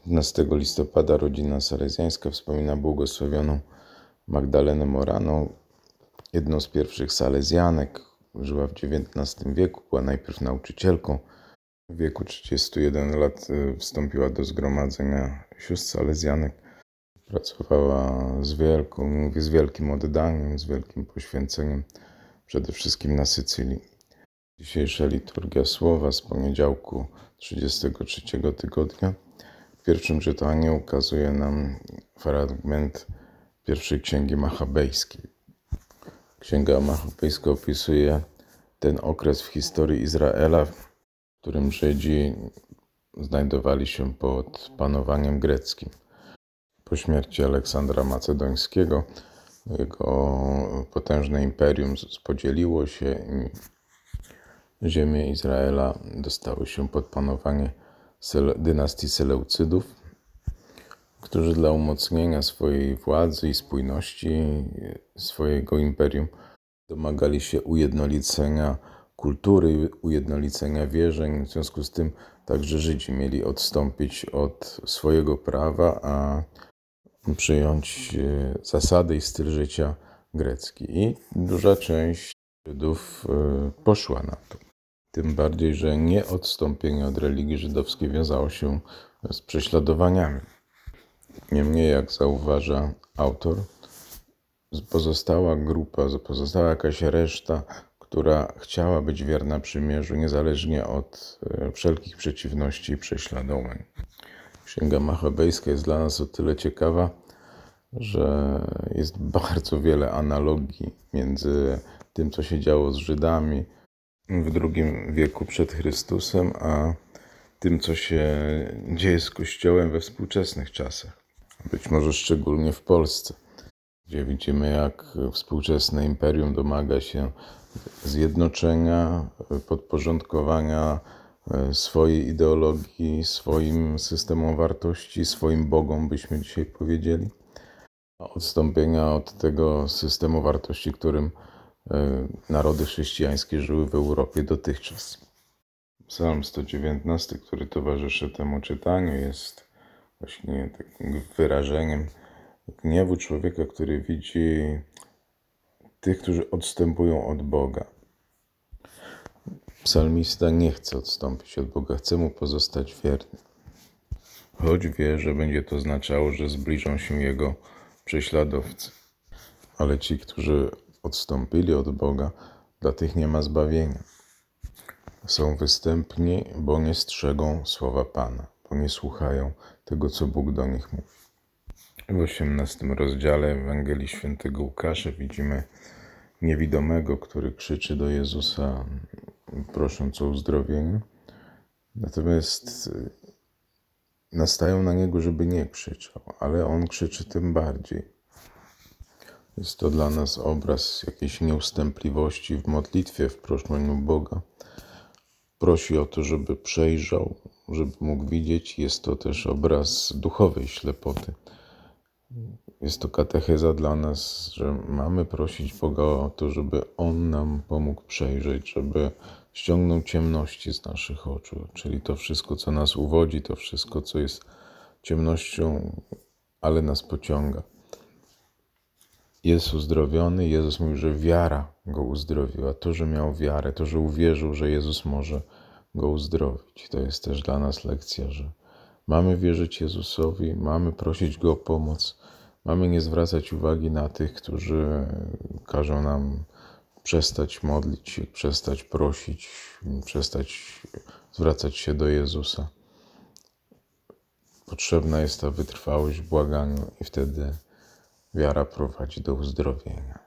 15 listopada rodzina salezjańska wspomina błogosławioną Magdalenę Moraną, jedną z pierwszych salezjanek. Żyła w XIX wieku, była najpierw nauczycielką. W wieku 31 lat wstąpiła do zgromadzenia sióstr salezjanek. Pracowała z wielkim oddaniem, z wielkim poświęceniem, przede wszystkim na Sycylii. Dzisiejsza liturgia słowa z poniedziałku 33 tygodnia. W pierwszym czytaniu ukazuje nam fragment pierwszej Księgi Machabejskiej. Księga Machabejska opisuje ten okres w historii Izraela, w którym Żydzi znajdowali się pod panowaniem greckim. Po śmierci Aleksandra Macedońskiego jego potężne imperium podzieliło się i ziemie Izraela dostały się pod panowanie dynastii Seleucydów, którzy dla umocnienia swojej władzy i spójności swojego imperium domagali się ujednolicenia kultury, ujednolicenia wierzeń. W związku z tym także Żydzi mieli odstąpić od swojego prawa, a przyjąć zasady i styl życia grecki. I duża część Żydów poszła na to. Tym bardziej, że nieodstąpienie od religii żydowskiej wiązało się z prześladowaniami. Niemniej, jak zauważa autor, pozostała jakaś reszta, która chciała być wierna przymierzu, niezależnie od wszelkich przeciwności i prześladowań. Księga Machabejska jest dla nas o tyle ciekawa, że jest bardzo wiele analogii między tym, co się działo z Żydami w II wieku przed Chrystusem, a tym, co się dzieje z Kościołem we współczesnych czasach. Być może szczególnie w Polsce, gdzie widzimy, jak współczesne imperium domaga się zjednoczenia, podporządkowania swojej ideologii, swoim systemom wartości, swoim bogom, byśmy dzisiaj powiedzieli, odstąpienia od tego systemu wartości, którym narody chrześcijańskie żyły w Europie dotychczas. Psalm 119, który towarzyszy temu czytaniu, jest właśnie takim wyrażeniem gniewu człowieka, który widzi tych, którzy odstępują od Boga. Psalmista nie chce odstąpić od Boga, chce Mu pozostać wierny. Choć wie, że będzie to oznaczało, że zbliżą się Jego prześladowcy. Ale ci, którzy odstąpili od Boga, dla tych nie ma zbawienia. Są występni, bo nie strzegą słowa Pana, bo nie słuchają tego, co Bóg do nich mówi. W 18 rozdziale Ewangelii Świętego Łukasza widzimy niewidomego, który krzyczy do Jezusa, prosząc o uzdrowienie. Natomiast nastają na Niego, żeby nie krzyczał, ale On krzyczy tym bardziej. Jest to dla nas obraz jakiejś nieustępliwości w modlitwie, w proszeniu Boga. Prosi o to, żeby przejrzał, żeby mógł widzieć. Jest to też obraz duchowej ślepoty. Jest to katecheza dla nas, że mamy prosić Boga o to, żeby On nam pomógł przejrzeć, żeby ściągnął ciemności z naszych oczu, czyli to wszystko, co nas uwodzi, to wszystko, co jest ciemnością, ale nas pociąga. Jest uzdrowiony. Jezus mówi, że wiara go uzdrowiła. To, że miał wiarę, to, że uwierzył, że Jezus może go uzdrowić. To jest też dla nas lekcja, że mamy wierzyć Jezusowi, mamy prosić Go o pomoc, mamy nie zwracać uwagi na tych, którzy każą nam przestać modlić się, przestać prosić, przestać zwracać się do Jezusa. Potrzebna jest ta wytrwałość w błaganiu i wtedy wiara prowadzi do uzdrowienia.